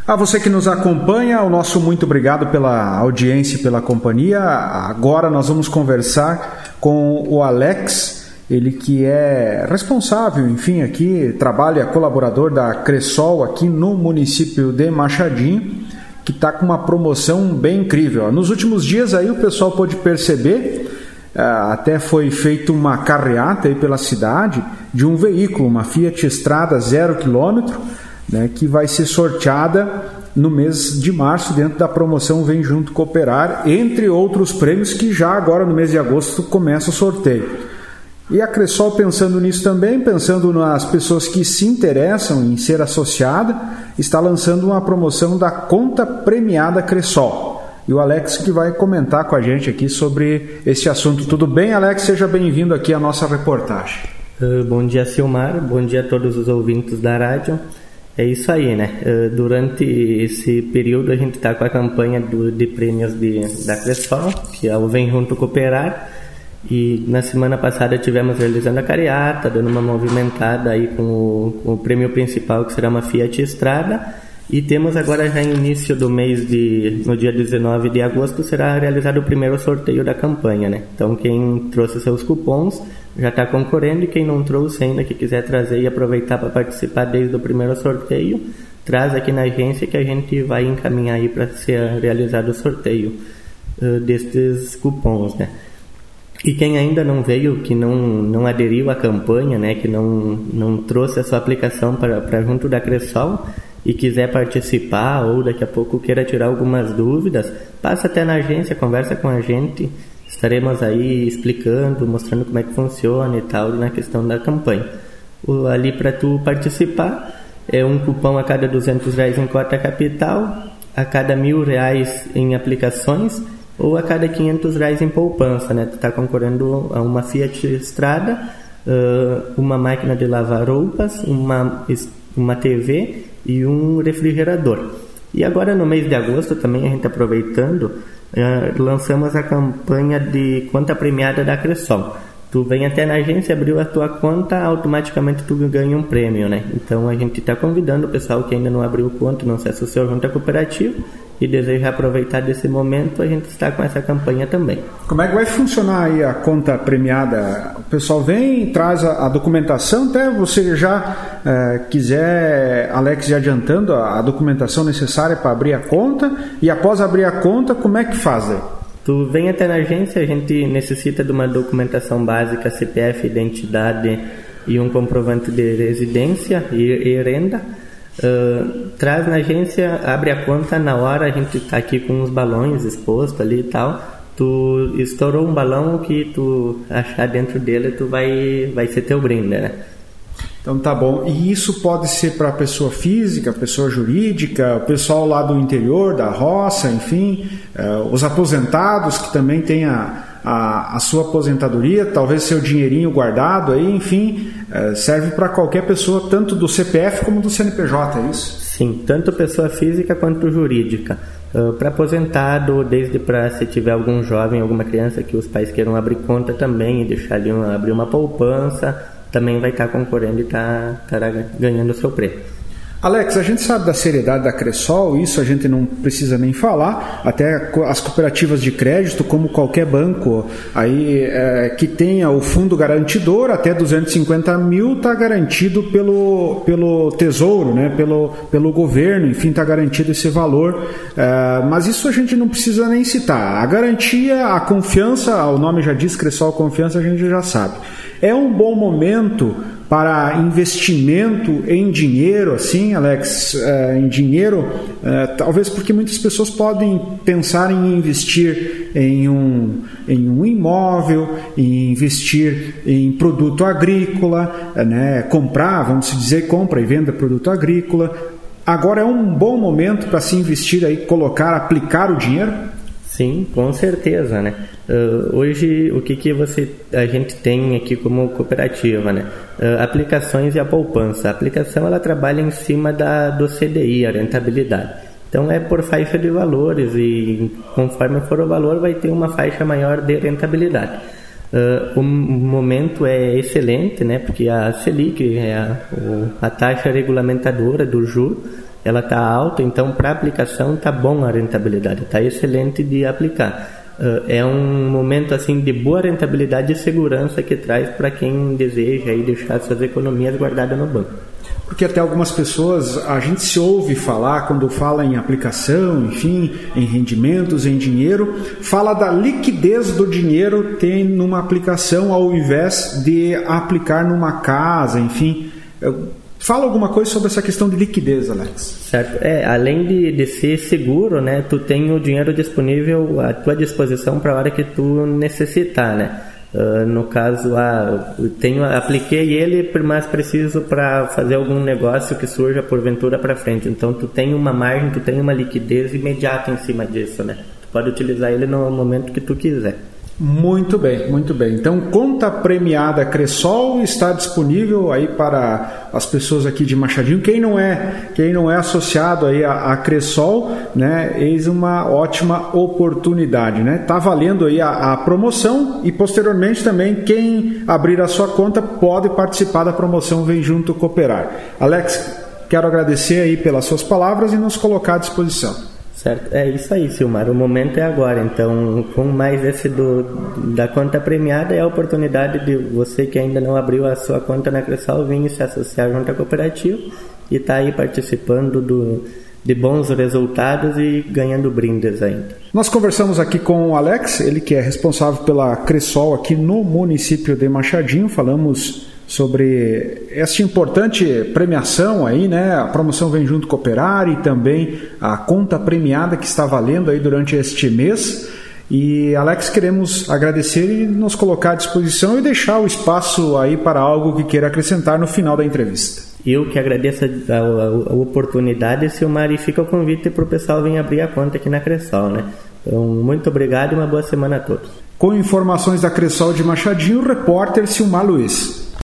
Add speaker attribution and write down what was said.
Speaker 1: A você que nos acompanha, o nosso muito obrigado pela audiência e pela companhia. Agora nós vamos conversar com o Alex, ele que é responsável, enfim, aqui, trabalha, colaborador da Cressol aqui no município de Machadinho, que está com uma promoção bem incrível. Nos últimos dias aí o pessoal pôde perceber, até foi feita uma carreata aí pela cidade de um veículo, uma Fiat Strada 0 km, né, que vai ser sorteada no mês de março dentro da promoção Vem Junto Cooperar, entre outros prêmios que já agora no mês de agosto começa o sorteio. E a Cressol, pensando nisso também, pensando nas pessoas que se interessam em ser associada, está lançando uma promoção da Conta Premiada Cressol. E o Alex que vai comentar com a gente aqui sobre esse assunto. Tudo bem, Alex? Seja bem-vindo aqui à nossa reportagem.
Speaker 2: Bom dia, Silmar. Bom dia a todos os ouvintes da rádio. É isso aí, né? Durante esse período a gente está com a campanha de prêmios da Cressol, que é o Vem Junto Cooperar, e na semana passada tivemos realizando a carreata, dando uma movimentada aí com o prêmio principal, que será uma Fiat Strada, e temos agora já no início do mês, no dia 19 de agosto, será realizado o primeiro sorteio da campanha, né? Então quem trouxe seus cupons já está concorrendo, e quem não trouxe ainda, que quiser trazer e aproveitar para participar desde o primeiro sorteio, traz aqui na agência que a gente vai encaminhar aí para ser realizado o sorteio destes cupons, né? E quem ainda não veio, que não aderiu à campanha, né, que não trouxe a sua aplicação para junto da Cressol e quiser participar, ou daqui a pouco queira tirar algumas dúvidas, passa até na agência, conversa com a gente. Estaremos aí explicando, mostrando como é que funciona e tal na questão da campanha. Ali para tu participar é um cupom a cada R$200 em cota capital, a cada R$1.000 em aplicações ou a cada R$500 em poupança, né? Tu está concorrendo a uma Fiat Strada, uma máquina de lavar roupas, uma TV e um refrigerador. E agora no mês de agosto também, a gente aproveitando, lançamos a campanha de conta premiada da Cressol. Tu vem até na agência, abriu a tua conta, automaticamente tu ganha um prêmio, né? Então a gente está convidando o pessoal que ainda não abriu conta, não se associou junto à cooperativa e deseja aproveitar desse momento, a gente está com essa campanha também.
Speaker 1: Como é que vai funcionar aí a conta premiada? O pessoal vem, traz a documentação, até você já quiser, Alex, ir adiantando a documentação necessária para abrir a conta, e após abrir a conta, como é que faz aí?
Speaker 2: Tu vem até na agência, a gente necessita de uma documentação básica, CPF, identidade e um comprovante de residência e renda. Traz na agência, abre a conta, na hora a gente está aqui com uns balões expostos ali e tal. Tu estourou um balão, o que tu achar dentro dele, tu vai ser teu brinde, né?
Speaker 1: Então tá bom. E isso pode ser para pessoa física, pessoa jurídica, o pessoal lá do interior, da roça, enfim, os aposentados que também têm a sua aposentadoria, talvez seu dinheirinho guardado aí, enfim, serve para qualquer pessoa, tanto do CPF como do CNPJ, é isso?
Speaker 2: Sim, tanto pessoa física quanto jurídica. Para aposentado, desde para se tiver algum jovem, alguma criança que os pais queiram abrir conta também e deixar ali abrir uma poupança, também vai estar concorrendo e estará ganhando o seu prêmio.
Speaker 1: Alex, a gente sabe da seriedade da Cressol, isso a gente não precisa nem falar, até as cooperativas de crédito, como qualquer banco aí, que tenha o fundo garantidor, até 250 mil está garantido pelo Tesouro, né? pelo governo, enfim, está garantido esse valor, mas isso a gente não precisa nem citar. A garantia, a confiança, o nome já diz, Cressol Confiança, a gente já sabe. É um bom momento para investimento em dinheiro, assim, Alex, em dinheiro, talvez porque muitas pessoas podem pensar em investir em um imóvel, em investir em produto agrícola, né? Comprar, vamos dizer, compra e venda produto agrícola. Agora é um bom momento para se investir aí, aplicar o dinheiro?
Speaker 2: Sim, com certeza, né? Hoje, o que a gente tem aqui como cooperativa, né? Aplicações e a poupança. A aplicação, ela trabalha em cima do CDI, a rentabilidade. Então, é por faixa de valores e conforme for o valor, vai ter uma faixa maior de rentabilidade. O momento é excelente, né? Porque a Selic, a taxa regulamentadora do juro, ela está alta, então para aplicação está bom a rentabilidade, está excelente de aplicar. É um momento assim de boa rentabilidade e segurança que traz para quem deseja aí deixar suas economias guardadas no banco.
Speaker 1: Porque até algumas pessoas, a gente se ouve falar, quando fala em aplicação, enfim, em rendimentos, em dinheiro, fala da liquidez do dinheiro ter numa aplicação ao invés de aplicar numa casa, enfim. Fala alguma coisa sobre essa questão de liquidez, Alex.
Speaker 2: Certo. Além de ser seguro, né, tu tem o dinheiro disponível à tua disposição para a hora que tu necessitar, né? No caso, apliquei ele, mas preciso para fazer algum negócio que surja porventura para frente. Então, tu tem uma margem, tu tem uma liquidez imediata em cima disso, né? Tu pode utilizar ele no momento que tu quiser.
Speaker 1: Muito bem, muito bem. Então, conta premiada Cressol está disponível aí para as pessoas aqui de Machadinho. Quem não é associado aí a Cressol, né, eis uma ótima oportunidade, né? Tá valendo aí a promoção e posteriormente também quem abrir a sua conta pode participar da promoção Vem Junto Cooperar. Alex, quero agradecer aí pelas suas palavras e nos colocar à disposição.
Speaker 2: Certo, é isso aí, Silmar, o momento é agora. Então, com mais esse da conta premiada, é a oportunidade de você que ainda não abriu a sua conta na Cressol vir se associar junto à cooperativa e estar aí participando de bons resultados e ganhando brindes ainda.
Speaker 1: Nós conversamos aqui com o Alex, ele que é responsável pela Cressol aqui no município de Machadinho. Falamos sobre essa importante premiação aí, né? A promoção Vem Junto Cooperar e também a conta premiada que está valendo aí durante este mês. E, Alex, queremos agradecer e nos colocar à disposição e deixar o espaço aí para algo que queira acrescentar no final da entrevista.
Speaker 2: Eu que agradeço a oportunidade, Silmar, e fica o convite para o pessoal vir abrir a conta aqui na Cressol, né? Então, muito obrigado e uma boa semana a todos.
Speaker 1: Com informações da Cressol de Machadinho, o repórter Silmar Luiz.